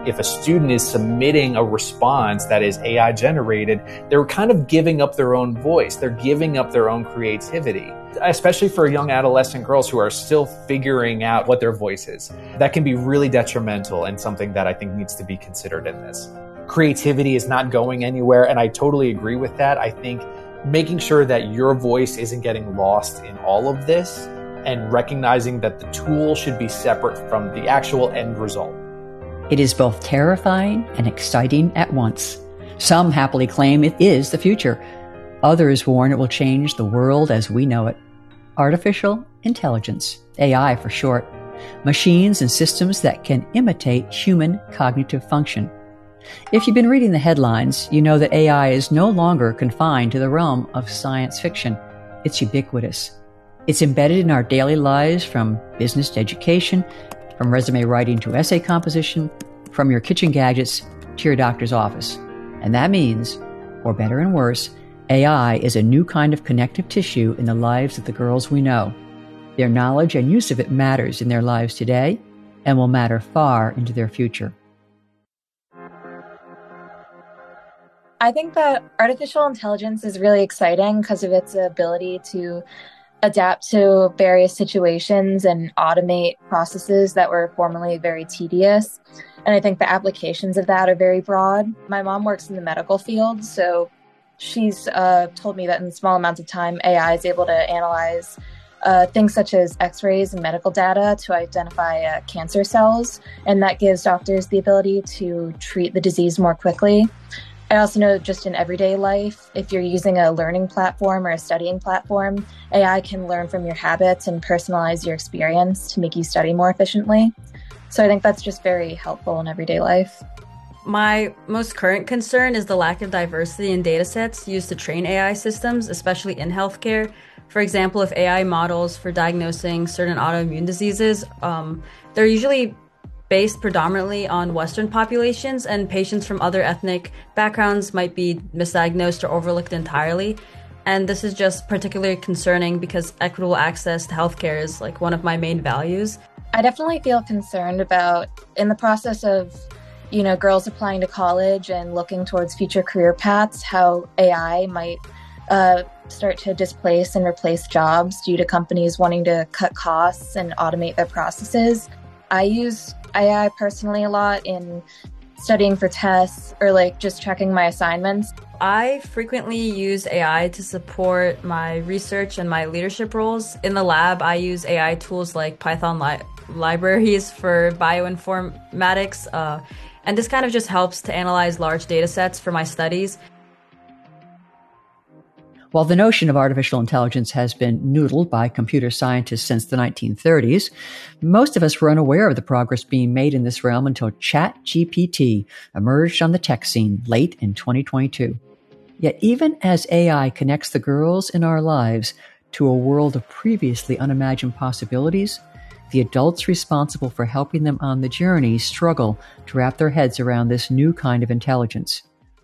if a student is submitting a response that is AI generated, they're kind of giving up their own voice. They're giving up their own creativity, especially for young adolescent girls who are still figuring out what their voice is. That can be really detrimental and something that I think needs to be considered in this. Creativity is not going anywhere, and I totally agree with that. I think making sure that your voice isn't getting lost in all of this and recognizing that the tool should be separate from the actual end result. It is both terrifying and exciting at once. Some happily claim it is the future. Others warn it will change the world as we know it. Artificial intelligence, AI for short, machines and systems that can imitate human cognitive function. If you've been reading the headlines, you know that AI is no longer confined to the realm of science fiction. It's ubiquitous. It's embedded in our daily lives, from business to education, from resume writing to essay composition, from your kitchen gadgets to your doctor's office. And that means, for better and worse, AI is a new kind of connective tissue in the lives of the girls we know. Their knowledge and use of it matters in their lives today and will matter far into their future. I think that artificial intelligence is really exciting because of its ability to adapt to various situations and automate processes that were formerly very tedious. And I think the applications of that are very broad. My mom works in the medical field, so she's told me that in small amounts of time, AI is able to analyze things such as x-rays and medical data to identify cancer cells, and that gives doctors the ability to treat the disease more quickly. I also know just in everyday life, if you're using a learning platform or a studying platform, AI can learn from your habits and personalize your experience to make you study more efficiently. So I think that's just very helpful in everyday life. My most current concern is the lack of diversity in data sets used to train AI systems, especially in healthcare. For example, if AI models for diagnosing certain autoimmune diseases, they're usually based predominantly on Western populations, and patients from other ethnic backgrounds might be misdiagnosed or overlooked entirely. And this is just particularly concerning because equitable access to healthcare is like one of my main values. I definitely feel concerned about, in the process of, girls applying to college and looking towards future career paths, how AI might start to displace and replace jobs due to companies wanting to cut costs and automate their processes. I use AI personally a lot in studying for tests or just checking my assignments. I frequently use AI to support my research and my leadership roles. In the lab, I use AI tools like Python libraries for bioinformatics, and this kind of just helps to analyze large data sets for my studies. While the notion of artificial intelligence has been noodled by computer scientists since the 1930s, most of us were unaware of the progress being made in this realm until ChatGPT emerged on the tech scene late in 2022. Yet even as AI connects the girls in our lives to a world of previously unimagined possibilities, the adults responsible for helping them on the journey struggle to wrap their heads around this new kind of intelligence.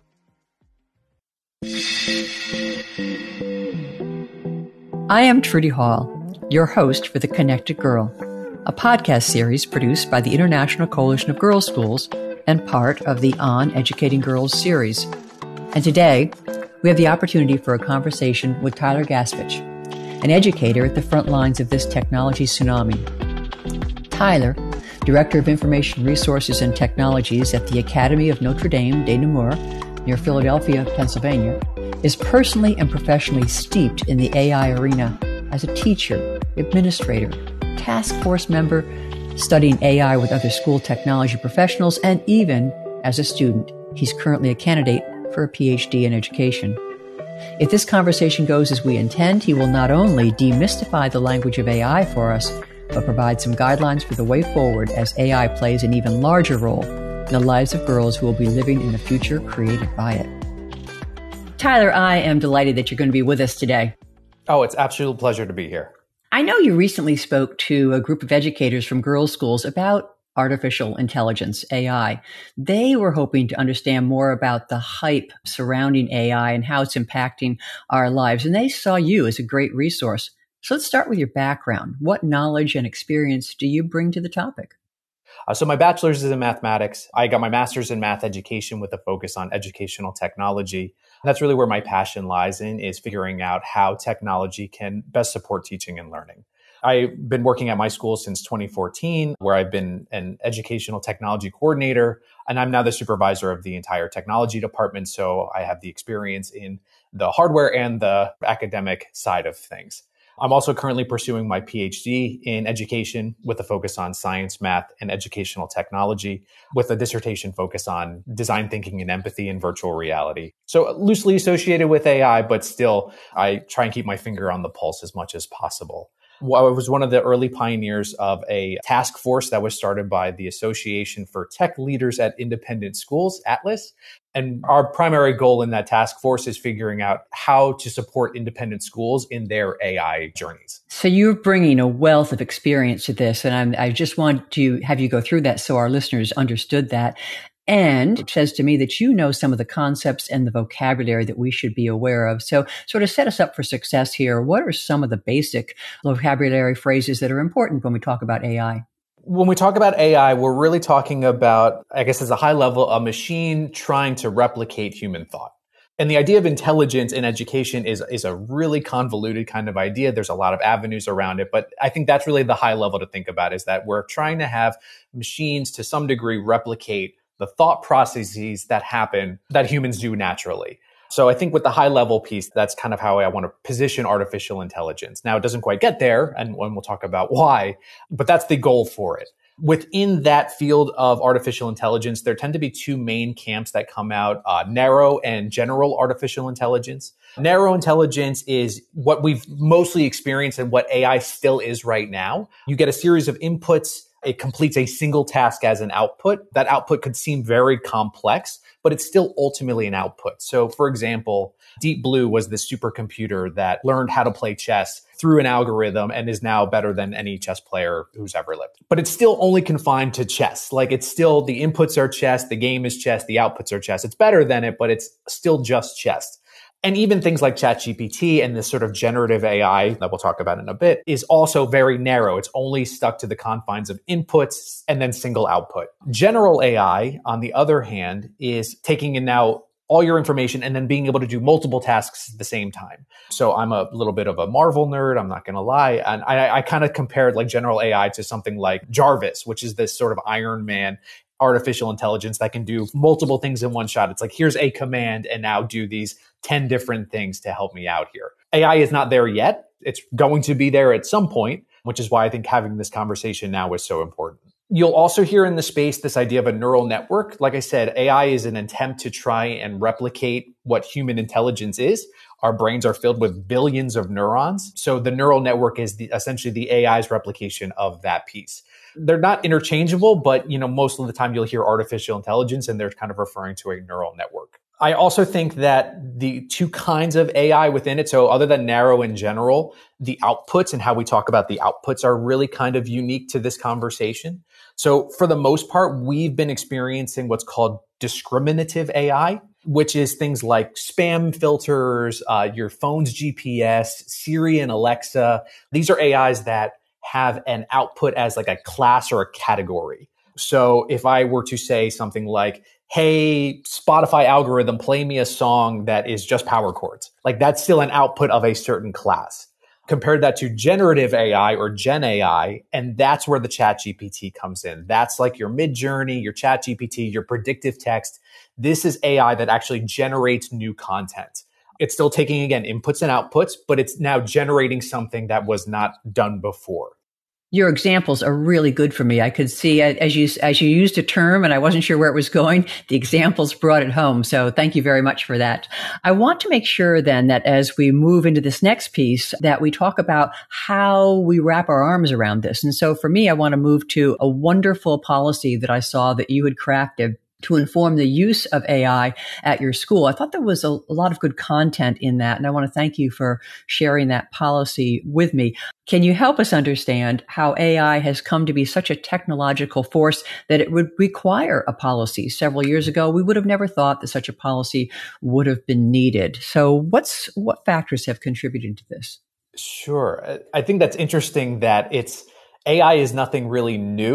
I am Trudy Hall, your host for The Connected Girl, a podcast series produced by the International Coalition of Girls' Schools and part of the On Educating Girls series. And today, we have the opportunity for a conversation with Tyler Gaspich, an educator at the front lines of this technology tsunami. Tyler, Director of Information Resources and Technologies at the Academy of Notre Dame de Namur near Philadelphia, Pennsylvania, is personally and professionally steeped in the AI arena as a teacher, administrator, task force member, studying AI with other school technology professionals, and even as a student. He's currently a candidate for a PhD in education. If this conversation goes as we intend, he will not only demystify the language of AI for us, but provide some guidelines for the way forward as AI plays an even larger role in the lives of girls who will be living in the future created by it. Tyler, I am delighted that you're going to be with us today. Oh, it's an absolute pleasure to be here. I know you recently spoke to a group of educators from girls' schools about artificial intelligence, AI. They were hoping to understand more about the hype surrounding AI and how it's impacting our lives, and they saw you as a great resource. So let's start with your background. What knowledge and experience do you bring to the topic? So my bachelor's is in mathematics. I got my master's in math education with a focus on educational technology. And that's really where my passion lies in, is figuring out how technology can best support teaching and learning. I've been working at my school since 2014, where I've been an educational technology coordinator, and I'm now the supervisor of the entire technology department. So I have the experience in the hardware and the academic side of things. I'm also currently pursuing my PhD in education with a focus on science, math, and educational technology, with a dissertation focus on design thinking and empathy in virtual reality. So loosely associated with AI, but still I try and keep my finger on the pulse as much as possible. I was one of the early pioneers of a task force that was started by the Association for Tech Leaders at Independent Schools, ATLIS. And our primary goal in that task force is figuring out how to support independent schools in their AI journeys. So you're bringing a wealth of experience to this, and I just want to have you go through that so our listeners understood that. And it says to me that you know some of the concepts and the vocabulary that we should be aware of. So sort of set us up for success here. What are some of the basic vocabulary phrases that are important when we talk about AI? When we talk about AI, we're really talking about, I guess, as a high level, a machine trying to replicate human thought. And the idea of intelligence in education is a really convoluted kind of idea. There's a lot of avenues around it, but I think that's really the high level to think about, is that we're trying to have machines to some degree replicate the thought processes that happen that humans do naturally. So I think with the high level piece, that's kind of how I want to position artificial intelligence. Now, it doesn't quite get there, and we'll talk about why, but that's the goal for it. Within that field of artificial intelligence, there tend to be two main camps that come out, narrow and general artificial intelligence. Narrow intelligence is what we've mostly experienced and what AI still is right now. You get a series of inputs. It completes a single task as an output. That output could seem very complex, but it's still ultimately an output. So for example, Deep Blue was the supercomputer that learned how to play chess through an algorithm and is now better than any chess player who's ever lived. But it's still only confined to chess. Like, it's still, the inputs are chess, the game is chess, the outputs are chess. It's better than it, but it's still just chess. And even things like ChatGPT and this sort of generative AI that we'll talk about in a bit is also very narrow. It's only stuck to the confines of inputs and then single output. General AI, on the other hand, is taking in now all your information and then being able to do multiple tasks at the same time. So I'm a little bit of a Marvel nerd, I'm not going to lie. And I kind of compared like general AI to something like Jarvis, which is this sort of Iron Man artificial intelligence that can do multiple things in one shot. It's like, here's a command and now do these 10 different things to help me out here. AI is not there yet. It's going to be there at some point, which is why I think having this conversation now is so important. You'll also hear in the space this idea of a neural network. Like I said, AI is an attempt to try and replicate what human intelligence is. Our brains are filled with billions of neurons. So the neural network is essentially the AI's replication of that piece. They're not interchangeable, but most of the time you'll hear artificial intelligence and they're kind of referring to a neural network. I also think that the two kinds of AI within it, so other than narrow and general, the outputs and how we talk about the outputs are really kind of unique to this conversation. So for the most part, we've been experiencing what's called discriminative AI, which is things like spam filters, your phone's GPS, Siri and Alexa. These are AIs that have an output as like a class or a category. So if I were to say something like, hey, Spotify algorithm, play me a song that is just power chords, like that's still an output of a certain class. Compare that to generative AI or Gen AI, and that's where the ChatGPT comes in. That's like your Midjourney, your ChatGPT, your predictive text. This is AI that actually generates new content. It's still taking, again, inputs and outputs, but it's now generating something that was not done before. Your examples are really good for me. I could see as you used a term and I wasn't sure where it was going, the examples brought it home. So thank you very much for that. I want to make sure then that as we move into this next piece, that we talk about how we wrap our arms around this. And so for me, I want to move to a wonderful policy that I saw that you had crafted to inform the use of AI at your school. I thought there was a lot of good content in that, and I want to thank you for sharing that policy with me. Can you help us understand how AI has come to be such a technological force that it would require a policy? Several years ago, we would have never thought that such a policy would have been needed. So what factors have contributed to this? Sure. I think that's interesting that AI is nothing really new.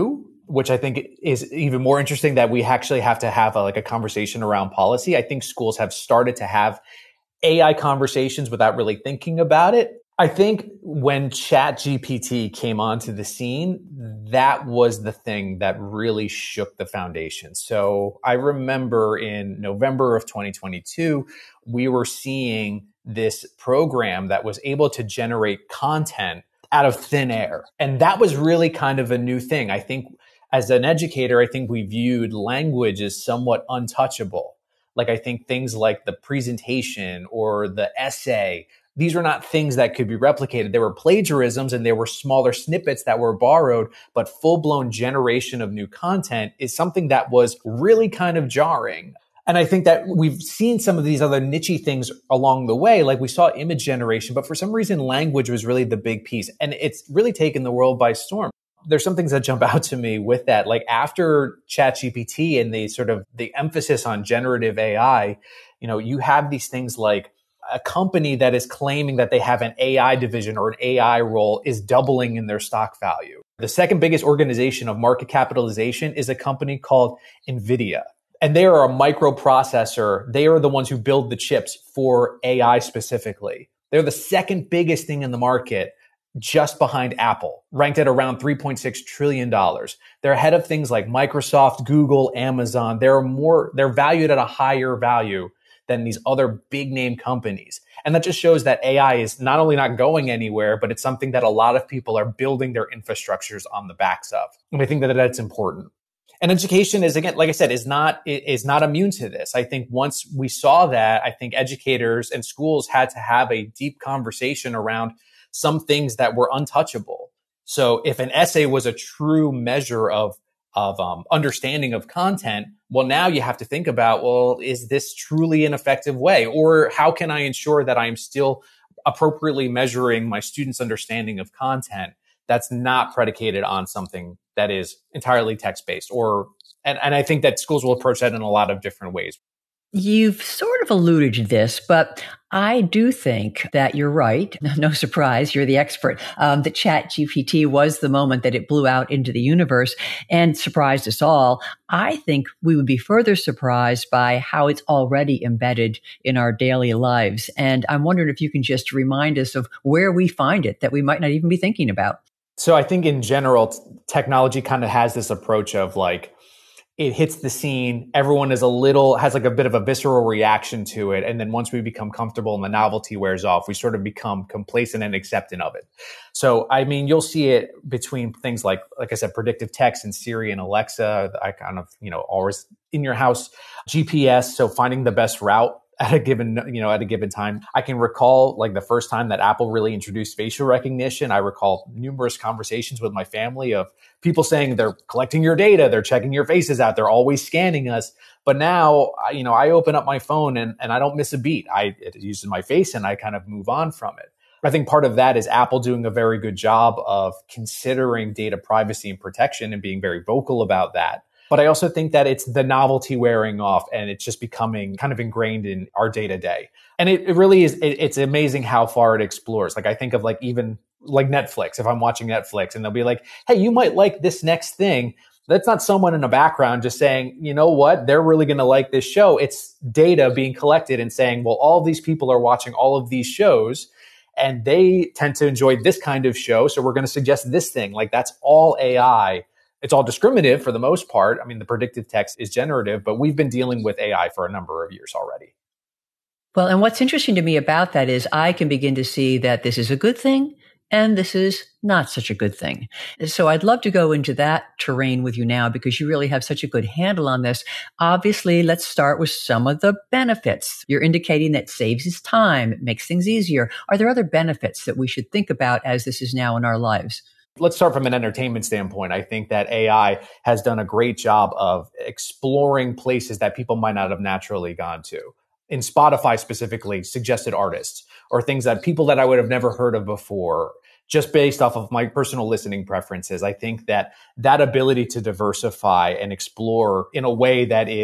which I think is even more interesting, that we actually have to have a conversation around policy. I think schools have started to have AI conversations without really thinking about it. I think when ChatGPT came onto the scene, that was the thing that really shook the foundation. So I remember in November of 2022, we were seeing this program that was able to generate content out of thin air. And that was really kind of a new thing. I think as an educator, I think we viewed language as somewhat untouchable. Like I think things like the presentation or the essay, these were not things that could be replicated. There were plagiarisms and there were smaller snippets that were borrowed, but full-blown generation of new content is something that was really kind of jarring. And I think that we've seen some of these other niche things along the way, like we saw image generation, but for some reason, language was really the big piece. And it's really taken the world by storm. There's some things that jump out to me with that. Like after ChatGPT and the emphasis on generative AI, you have these things like a company that is claiming that they have an AI division or an AI role is doubling in their stock value. The second biggest organization of market capitalization is a company called NVIDIA. And they are a microprocessor. They are the ones who build the chips for AI specifically. They're the second biggest thing in the market, just behind Apple, ranked at around $3.6 trillion. They're ahead of things like Microsoft, Google, Amazon. They're valued at a higher value than these other big name companies. And that just shows that AI is not only not going anywhere, but it's something that a lot of people are building their infrastructures on the backs of. And I think that that's important. And education is, again, like I said, is not immune to this. I think once we saw that, I think educators and schools had to have a deep conversation around some things that were untouchable. So if an essay was a true measure of understanding of content, well, now you have to think about, well, is this truly an effective way? Or how can I ensure that I am still appropriately measuring my students' understanding of content that's not predicated on something that is entirely text-based? And I think that schools will approach that in a lot of different ways. You've sort of alluded to this, but I do think that you're right. No surprise, you're the expert. That ChatGPT was the moment that it blew out into the universe and surprised us all. I think we would be further surprised by how it's already embedded in our daily lives. And I'm wondering if you can just remind us of where we find it that we might not even be thinking about. So I think in general, technology kind of has this approach of like, it hits the scene, everyone has like a bit of a visceral reaction to it. And then once we become comfortable and the novelty wears off, we sort of become complacent and accepting of it. So, I mean, you'll see it between things like I said, predictive text and Siri and Alexa. I kind of, always in your house, GPS. So finding the best route at a given time. I can recall like the first time that Apple really introduced facial recognition. I recall numerous conversations with my family of people saying they're collecting your data, they're checking your faces out, they're always scanning us. But now, I open up my phone and I don't miss a beat. It uses my face and I kind of move on from it. I think part of that is Apple doing a very good job of considering data privacy and protection and being very vocal about that. But I also think that it's the novelty wearing off and it's just becoming kind of ingrained in our day to day. And it really is, it's amazing how far it explores. Like I think of even Netflix, if I'm watching Netflix and they'll be like, hey, you might like this next thing. That's not someone in the background just saying, you know what, they're really going to like this show. It's data being collected and saying, well, all of these people are watching all of these shows and they tend to enjoy this kind of show. So we're going to suggest this thing. Like that's all AI. It's all discriminative for the most part. I mean, the predictive text is generative, but we've been dealing with AI for a number of years already. Well, and what's interesting to me about that is I can begin to see that this is a good thing and this is not such a good thing. So I'd love to go into that terrain with you now because you really have such a good handle on this. Obviously, let's start with some of the benefits. You're indicating that saves us time, it makes things easier. Are there other benefits that we should think about as this is now in our lives? Let's start from an entertainment standpoint. I think that AI has done a great job of exploring places that people might not have naturally gone to. In Spotify specifically, suggested artists or things that people that I would have never heard of before, just based off of my personal listening preferences. I think that ability to diversify and explore in a way that is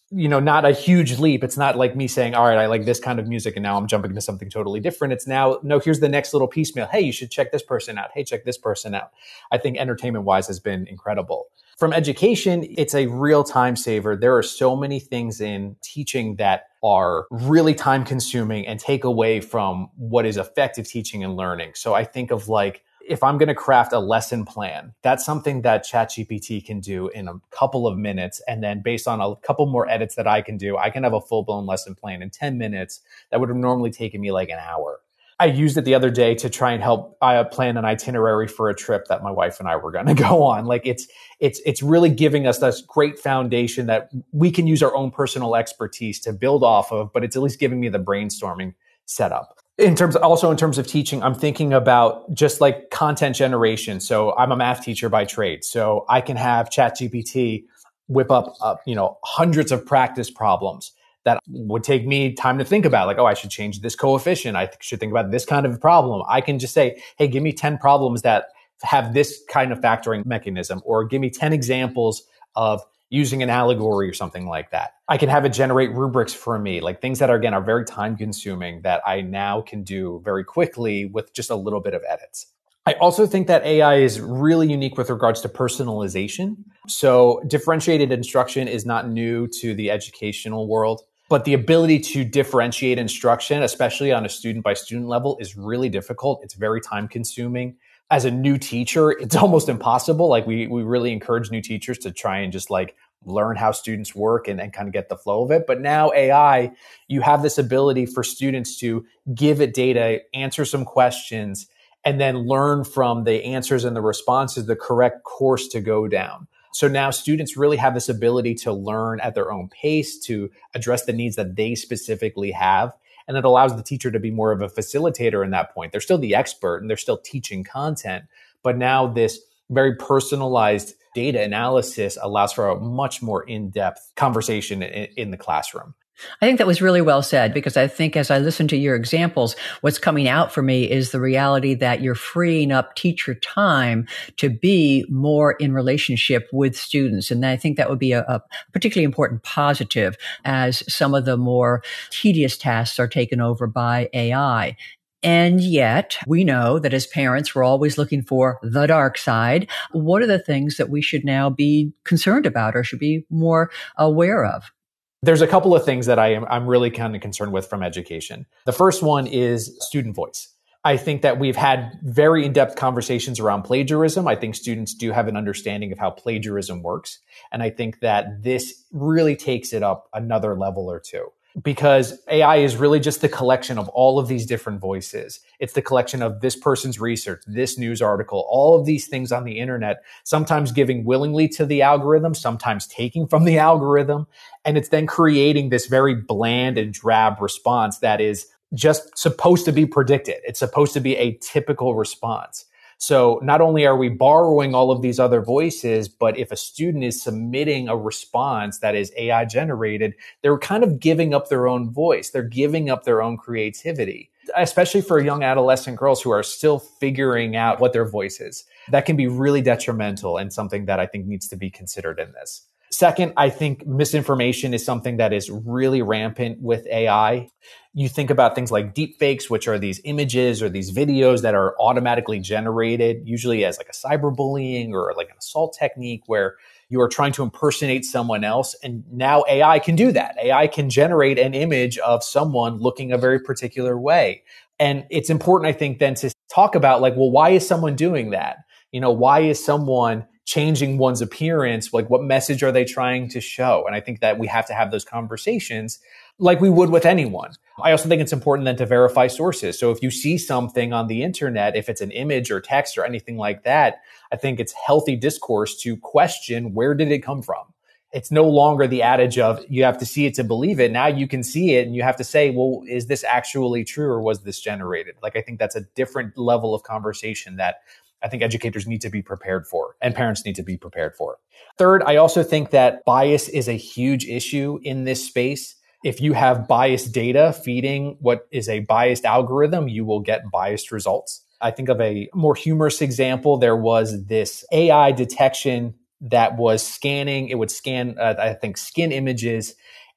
not a huge leap. It's not like me saying, all right, I like this kind of music and now I'm jumping to something totally different. It's now, no, here's the next little piecemeal. Hey, you should check this person out. Hey, check this person out. I think entertainment wise has been incredible. From education, it's a real time saver. There are so many things in teaching that are really time consuming and take away from what is effective teaching and learning. So I think of like, if I'm going to craft a lesson plan, that's something that ChatGPT can do in a couple of minutes. And then based on a couple more edits that I can do, I can have a full blown lesson plan in 10 minutes that would have normally taken me like an hour. I used it the other day to try and help plan an itinerary for a trip that my wife and I were going to go on. Like it's really giving us this great foundation that we can use our own personal expertise to build off of, but it's at least giving me the brainstorming setup. In terms of teaching, I'm thinking about just like content generation. So I'm a math teacher by trade. So I can have ChatGPT whip up, hundreds of practice problems that would take me time to think about. Like, oh, I should change this coefficient. I should think about this kind of problem. I can just say, hey, give me 10 problems that have this kind of factoring mechanism, or give me 10 examples of using an allegory or something like that. I can have it generate rubrics for me, like things that are very time consuming that I now can do very quickly with just a little bit of edits. I also think that AI is really unique with regards to personalization. So differentiated instruction is not new to the educational world, but the ability to differentiate instruction, especially on a student by student level, is really difficult. It's very time consuming. As a new teacher, it's almost impossible. Like we really encourage new teachers to try and just like learn how students work and kind of get the flow of it. But now AI, you have this ability for students to give it data, answer some questions, and then learn from the answers and the responses the correct course to go down. So now students really have this ability to learn at their own pace, to address the needs that they specifically have. And it allows the teacher to be more of a facilitator in that point. They're still the expert and they're still teaching content, but now this very personalized data analysis allows for a much more in-depth conversation in the classroom. I think that was really well said, because I think as I listen to your examples, what's coming out for me is the reality that you're freeing up teacher time to be more in relationship with students. And I think that would be a particularly important positive as some of the more tedious tasks are taken over by AI. And yet we know that as parents, we're always looking for the dark side. What are the things that we should now be concerned about or should be more aware of? There's a couple of things that I'm really kind of concerned with from education. The first one is student voice. I think that we've had very in-depth conversations around plagiarism. I think students do have an understanding of how plagiarism works. And I think that this really takes it up another level or two, because AI is really just the collection of all of these different voices. It's the collection of this person's research, this news article, all of these things on the internet, sometimes giving willingly to the algorithm, sometimes taking from the algorithm. And it's then creating this very bland and drab response that is just supposed to be predicted. It's supposed to be a typical response. So not only are we borrowing all of these other voices, but if a student is submitting a response that is AI generated, they're kind of giving up their own voice. They're giving up their own creativity, especially for young adolescent girls who are still figuring out what their voice is. That can be really detrimental and something that I think needs to be considered in this. Second, I think misinformation is something that is really rampant with AI. You think about things like deepfakes, which are these images or these videos that are automatically generated, usually as like a cyberbullying or like an assault technique where you are trying to impersonate someone else. And now AI can do that. AI can generate an image of someone looking a very particular way. And it's important, I think, then to talk about like, well, why is someone doing that? Why is someone changing one's appearance? Like, what message are they trying to show? And I think that we have to have those conversations like we would with anyone. I also think it's important then to verify sources. So if you see something on the internet, if it's an image or text or anything like that, I think it's healthy discourse to question, where did it come from? It's no longer the adage of you have to see it to believe it. Now you can see it and you have to say, well, is this actually true or was this generated? Like, I think that's a different level of conversation that I think educators need to be prepared for and parents need to be prepared for. Third, I also think that bias is a huge issue in this space. If you have biased data feeding what is a biased algorithm, you will get biased results. I think of a more humorous example. There was this AI detection that was scanning. It would scan, I think, skin images.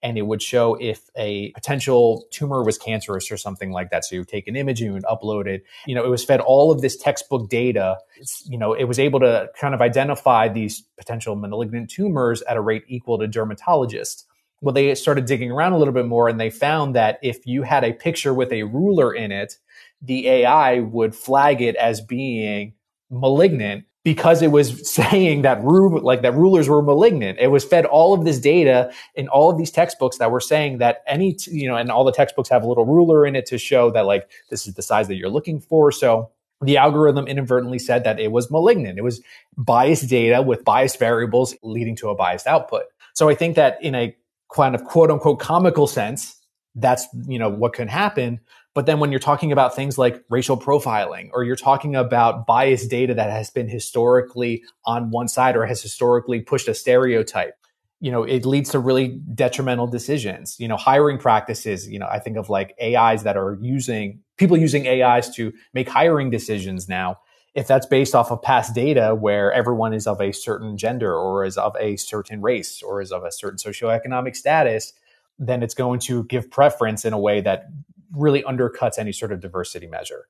and it would show if a potential tumor was cancerous or something like that. So you would take an image and you would upload it. It was fed all of this textbook data. It was able to kind of identify these potential malignant tumors at a rate equal to dermatologists. Well, they started digging around a little bit more, and they found that if you had a picture with a ruler in it, the AI would flag it as being malignant because it was saying that rulers were malignant. It was fed all of this data in all of these textbooks that were saying that and all the textbooks have a little ruler in it to show that like this is the size that you're looking for. So the algorithm inadvertently said that it was malignant. It was biased data with biased variables leading to a biased output. So I think that in a kind of quote unquote comical sense, that's, what could happen. But then when you're talking about things like racial profiling, or you're talking about biased data that has been historically on one side or has historically pushed a stereotype, it leads to really detrimental decisions. Hiring practices, I think of like AIs that are people using AIs to make hiring decisions now. If that's based off of past data where everyone is of a certain gender or is of a certain race or is of a certain socioeconomic status, then it's going to give preference in a way that really undercuts any sort of diversity measure.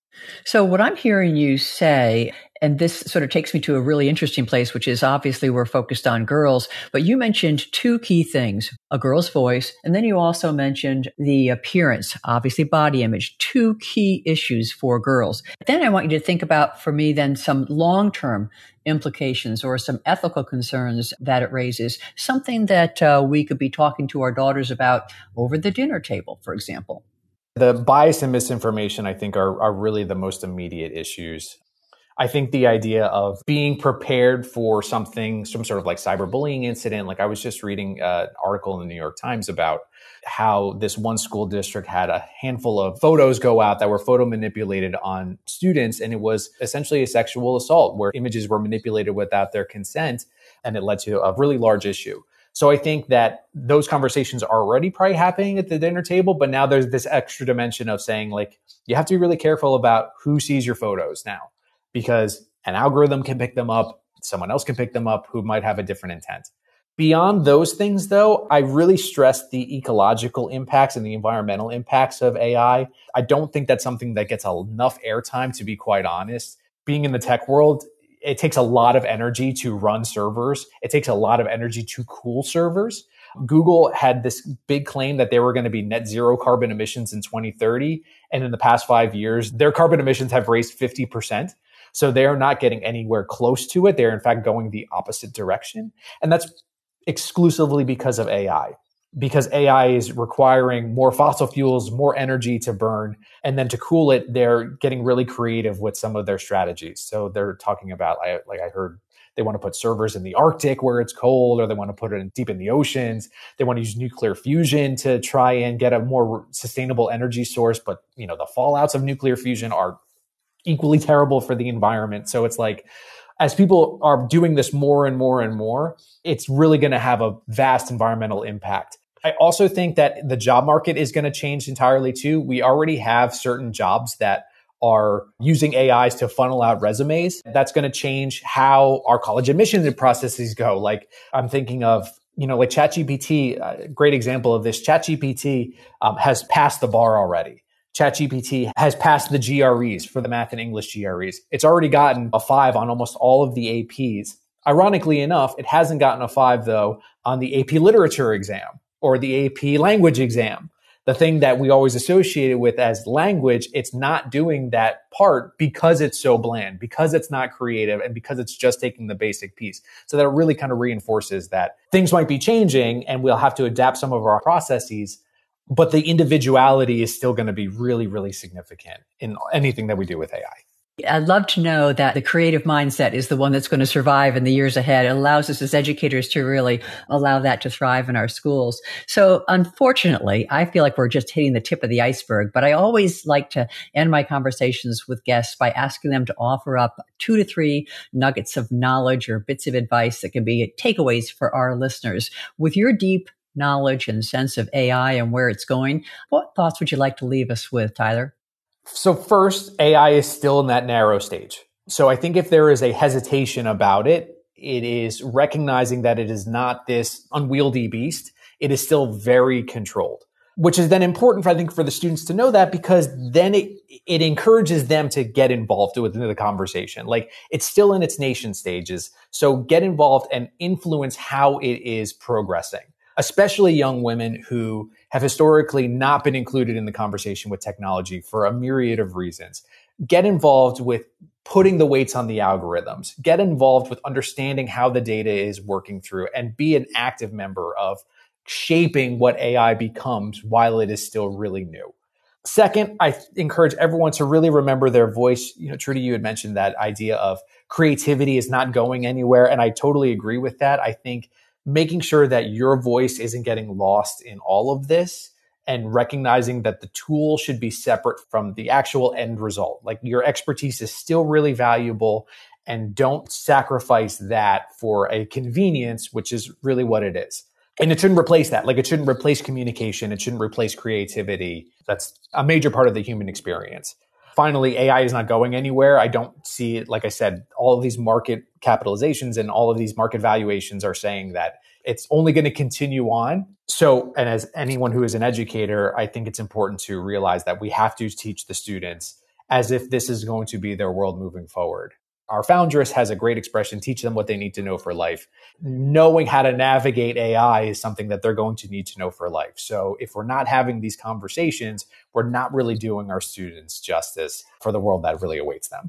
So what I'm hearing you say, and this sort of takes me to a really interesting place, which is obviously we're focused on girls, but you mentioned two key things, a girl's voice, and then you also mentioned the appearance, obviously body image, two key issues for girls. Then I want you to think about, for me, then some long-term implications or some ethical concerns that it raises, something that we could be talking to our daughters about over the dinner table, for example. The bias and misinformation, I think, are really the most immediate issues. I think the idea of being prepared for some sort of like cyberbullying incident, like I was just reading an article in the New York Times about how this one school district had a handful of photos go out that were photo manipulated on students. And it was essentially a sexual assault where images were manipulated without their consent. And it led to a really large issue. So I think that those conversations are already probably happening at the dinner table, but now there's this extra dimension of saying like, you have to be really careful about who sees your photos now, because an algorithm can pick them up. Someone else can pick them up who might have a different intent. Beyond those things, though, I really stress the ecological impacts and the environmental impacts of AI. I don't think that's something that gets enough airtime, to be quite honest. Being in the tech world, it takes a lot of energy to run servers. It takes a lot of energy to cool servers. Google had this big claim that they were going to be net zero carbon emissions in 2030. And in the past 5 years, their carbon emissions have raised 50%. So they are not getting anywhere close to it. They're in fact going the opposite direction. And that's exclusively because of AI. Because AI is requiring more fossil fuels, more energy to burn. And then to cool it, they're getting really creative with some of their strategies. So they're talking about, I heard they want to put servers in the Arctic where it's cold, or they want to put it deep in the oceans. They want to use nuclear fusion to try and get a more sustainable energy source. But, the fallouts of nuclear fusion are equally terrible for the environment. So it's like, as people are doing this more and more and more, it's really going to have a vast environmental impact. I also think that the job market is going to change entirely too. We already have certain jobs that are using AIs to funnel out resumes. That's going to change how our college admissions processes go. Like I'm thinking of, like ChatGPT, a great example of this. ChatGPT has passed the bar already. ChatGPT has passed the GREs for the math and English GREs. It's already gotten a 5 on almost all of the APs. Ironically enough, it hasn't gotten a 5 though on the AP literature exam or the AP language exam. The thing that we always associate it with as language, it's not doing that part because it's so bland, because it's not creative, and because it's just taking the basic piece. So that really kind of reinforces that things might be changing and we'll have to adapt some of our processes, but the individuality is still going to be really, really significant in anything that we do with AI. I'd love to know that the creative mindset is the one that's going to survive in the years ahead. It allows us as educators to really allow that to thrive in our schools. So unfortunately, I feel like we're just hitting the tip of the iceberg, but I always like to end my conversations with guests by asking them to offer up 2 to 3 nuggets of knowledge or bits of advice that can be takeaways for our listeners. With your deep knowledge and sense of AI and where it's going, what thoughts would you like to leave us with, Tyler? So first, AI is still in that narrow stage. So I think if there is a hesitation about it, it is recognizing that it is not this unwieldy beast. It is still very controlled, which is then important, I think, for the students to know that, because then it encourages them to get involved within the conversation. Like, it's still in its nascent stages. So get involved and influence how it is progressing, especially young women who have historically not been included in the conversation with technology for a myriad of reasons. Get involved with putting the weights on the algorithms. Get involved with understanding how the data is working through, and be an active member of shaping what AI becomes while it is still really new. Second, I encourage everyone to really remember their voice. Trudy, you had mentioned that idea of creativity is not going anywhere, and I totally agree with that. I think making sure that your voice isn't getting lost in all of this, and recognizing that the tool should be separate from the actual end result. Like, your expertise is still really valuable, and don't sacrifice that for a convenience, which is really what it is. And it shouldn't replace that. Like, it shouldn't replace communication. It shouldn't replace creativity. That's a major part of the human experience. Finally, AI is not going anywhere. I don't see it. Like I said, all of these market capitalizations and all of these market valuations are saying that it's only going to continue on. So, and as anyone who is an educator, I think it's important to realize that we have to teach the students as if this is going to be their world moving forward. Our foundress has a great expression: teach them what they need to know for life. Knowing how to navigate AI is something that they're going to need to know for life. So if we're not having these conversations, we're not really doing our students justice for the world that really awaits them.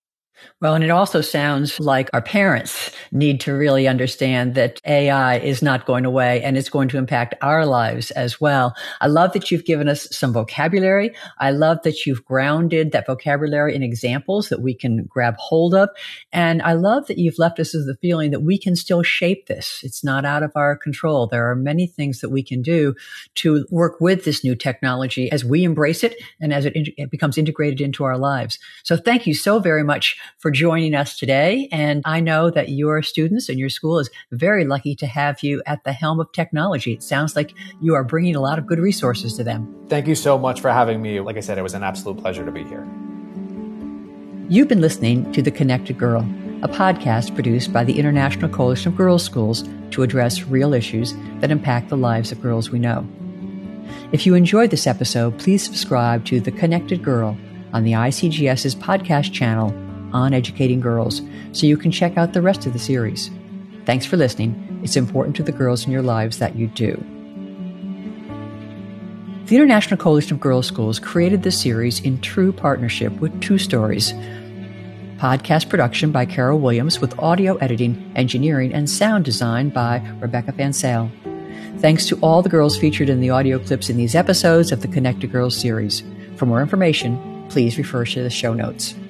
Well, and it also sounds like our parents need to really understand that AI is not going away, and it's going to impact our lives as well. I love that you've given us some vocabulary. I love that you've grounded that vocabulary in examples that we can grab hold of. And I love that you've left us with the feeling that we can still shape this. It's not out of our control. There are many things that we can do to work with this new technology as we embrace it and as it becomes integrated into our lives. So thank you so very much for joining us today. And I know that your students and your school is very lucky to have you at the helm of technology. It sounds like you are bringing a lot of good resources to them. Thank you so much for having me. Like I said, it was an absolute pleasure to be here. You've been listening to The Connected Girl, a podcast produced by the International Coalition of Girls' Schools to address real issues that impact the lives of girls we know. If you enjoyed this episode, please subscribe to The Connected Girl on the ICGS's podcast channel on Educating Girls, so you can check out the rest of the series. Thanks for listening. It's important to the girls in your lives that you do. The International Coalition of Girls' Schools created this series in true partnership with Two Stories. Podcast production by Carol Williams, with audio editing, engineering, and sound design by Rebecca Van Sale. Thanks to all the girls featured in the audio clips in these episodes of the Connected Girls series. For more information, please refer to the show notes.